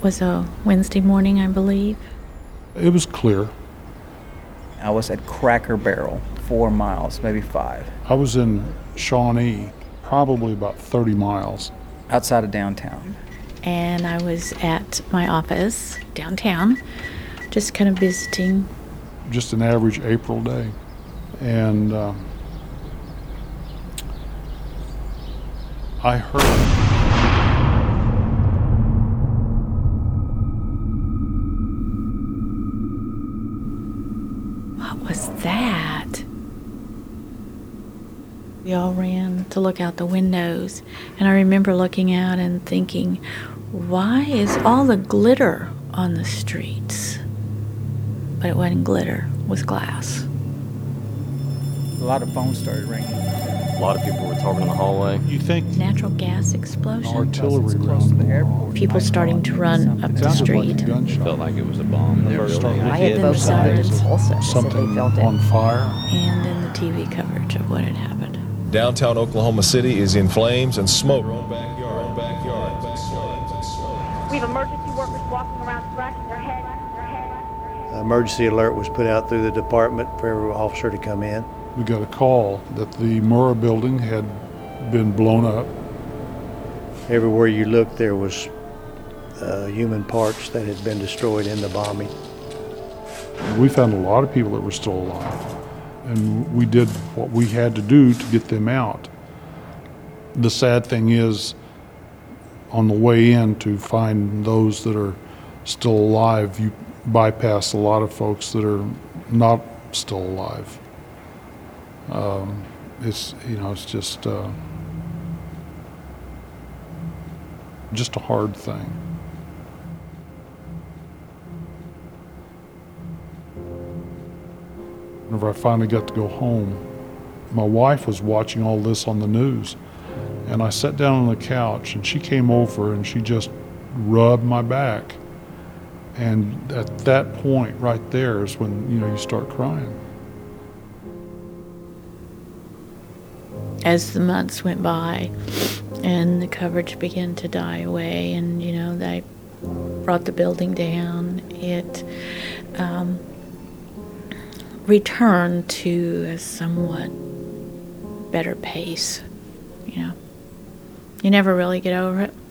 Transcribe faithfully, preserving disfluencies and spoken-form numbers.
was a Wednesday morning, I believe. It was clear. I was at Cracker Barrel, four miles, maybe five. I was in Shawnee, probably about thirty miles. Outside of downtown. And I was at my office downtown, just kind of visiting. Just an average April day. And um, I heard... What was that? We all ran to look out the windows, and I remember looking out and thinking, why is all the glitter on the streets? But it wasn't glitter, it was glass. A lot of phones started ringing. A lot of people were talking in the hallway. You think Natural gas explosion. artillery Close to the round airport. People starting to run up the sounded like a street. gunshot. Felt like it was a bomb. They were Started building. I had Then both the sides sirens. also said they Something felt it. on fire. And then the T V coverage of what had happened. Downtown Oklahoma City is in flames and smoke. Backyard, backyard, We have emergency workers walking around scratching their heads, their heads, their heads. Emergency alert was put out through the department for every officer to come in. We got a call that the Murrah building had been blown up. Everywhere you looked, there was uh, human parts that had been destroyed in the bombing. We found a lot of people that were still alive, and we did what we had to do to get them out. The sad thing is, on the way in to find those that are still alive, you bypass a lot of folks that are not still alive. Um, it's, you know, it's just, uh, just a hard thing. Whenever I finally got to go home, my wife was watching all this on the news, and I sat down on the couch, and she came over and she just rubbed my back. And at that point right there is when, you know, you start crying. As the months went by and the coverage began to die away, and, you know, they brought the building down, it um, returned to a somewhat better pace, you know. You never really get over it.